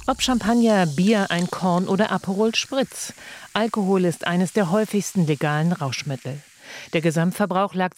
Ob Champagner, Bier, ein Korn oder Aperol Spritz. Alkohol ist eines der häufigsten legalen Rauschmittel. Der Gesamtverbrauch lag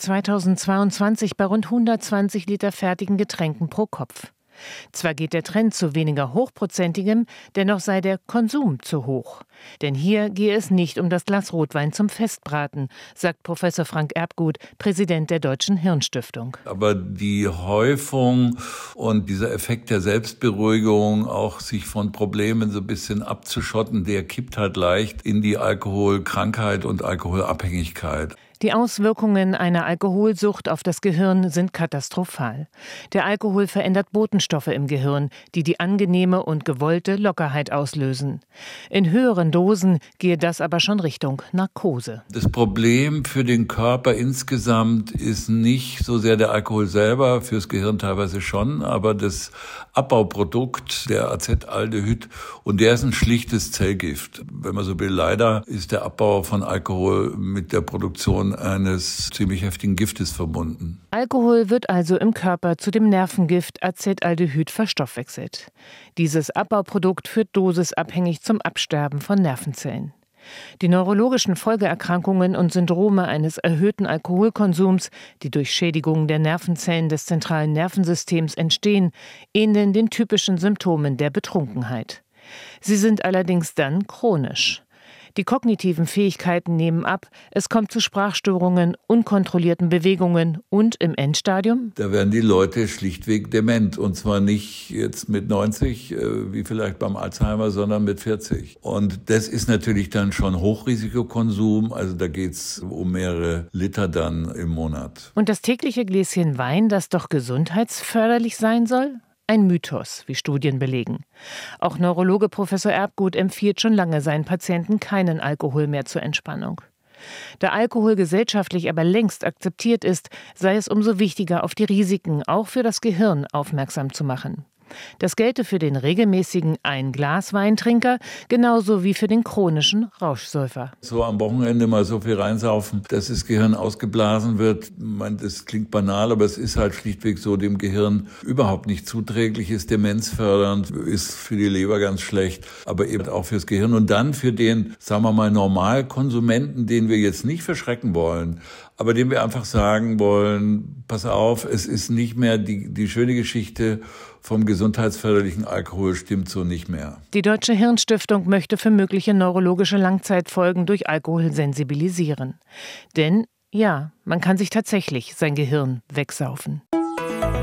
2022 bei rund 120 Liter fertigen Getränken pro Kopf. Zwar geht der Trend zu weniger Hochprozentigem, dennoch sei der Konsum zu hoch. Denn hier gehe es nicht um das Glas Rotwein zum Festbraten, sagt Professor Frank Erbgut, Präsident der Deutschen Hirnstiftung. Aber die Häufung und dieser Effekt der Selbstberuhigung, auch sich von Problemen so ein bisschen abzuschotten, der kippt halt leicht in die Alkoholkrankheit und Alkoholabhängigkeit. Die Auswirkungen einer Alkoholsucht auf das Gehirn sind katastrophal. Der Alkohol verändert Botenstoffe im Gehirn, die die angenehme und gewollte Lockerheit auslösen. In höheren Dosen gehe das aber schon Richtung Narkose. Das Problem für den Körper insgesamt ist nicht so sehr der Alkohol selber, fürs Gehirn teilweise schon, aber das Abbauprodukt, der Acetaldehyd, und der ist ein schlichtes Zellgift. Wenn man so will, leider ist der Abbau von Alkohol mit der Produktion eines ziemlich heftigen Giftes verbunden. Alkohol wird also im Körper zu dem Nervengift Acetaldehyd verstoffwechselt. Dieses Abbauprodukt führt dosisabhängig zum Absterben von Nervenzellen. Die neurologischen Folgeerkrankungen und Syndrome eines erhöhten Alkoholkonsums, die durch Schädigungen der Nervenzellen des zentralen Nervensystems entstehen, ähneln den typischen Symptomen der Betrunkenheit. Sie sind allerdings dann chronisch. Die kognitiven Fähigkeiten nehmen ab, es kommt zu Sprachstörungen, unkontrollierten Bewegungen und im Endstadium? Da werden die Leute schlichtweg dement. Und zwar nicht jetzt mit 90, wie vielleicht beim Alzheimer, sondern mit 40. Und das ist natürlich dann schon Hochrisikokonsum. Also da geht's um mehrere Liter dann im Monat. Und das tägliche Gläschen Wein, das doch gesundheitsförderlich sein soll? Ein Mythos, wie Studien belegen. Auch Neurologe Professor Erbgut empfiehlt schon lange seinen Patienten keinen Alkohol mehr zur Entspannung. Da Alkohol gesellschaftlich aber längst akzeptiert ist, sei es umso wichtiger, auf die Risiken auch für das Gehirn aufmerksam zu machen. Das gelte für den regelmäßigen Ein-Glas-Weintrinker genauso wie für den chronischen Rauschsäufer. So am Wochenende mal so viel reinsaufen, dass das Gehirn ausgeblasen wird. Das klingt banal, aber es ist halt schlichtweg so, dem Gehirn überhaupt nicht zuträglich, ist demenzfördernd, ist für die Leber ganz schlecht, aber eben auch fürs Gehirn. Und dann für den, sagen wir mal, Normalkonsumenten, den wir jetzt nicht verschrecken wollen, aber dem wir einfach sagen wollen, pass auf, es ist nicht mehr die schöne Geschichte vom gesundheitsförderlichen Alkohol, stimmt so nicht mehr. Die Deutsche Hirnstiftung möchte für mögliche neurologische Langzeitfolgen durch Alkohol sensibilisieren. Denn, ja, man kann sich tatsächlich sein Gehirn wegsaufen.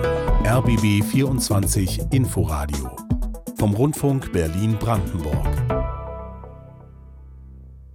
RBB 24 Inforadio vom Rundfunk Berlin-Brandenburg.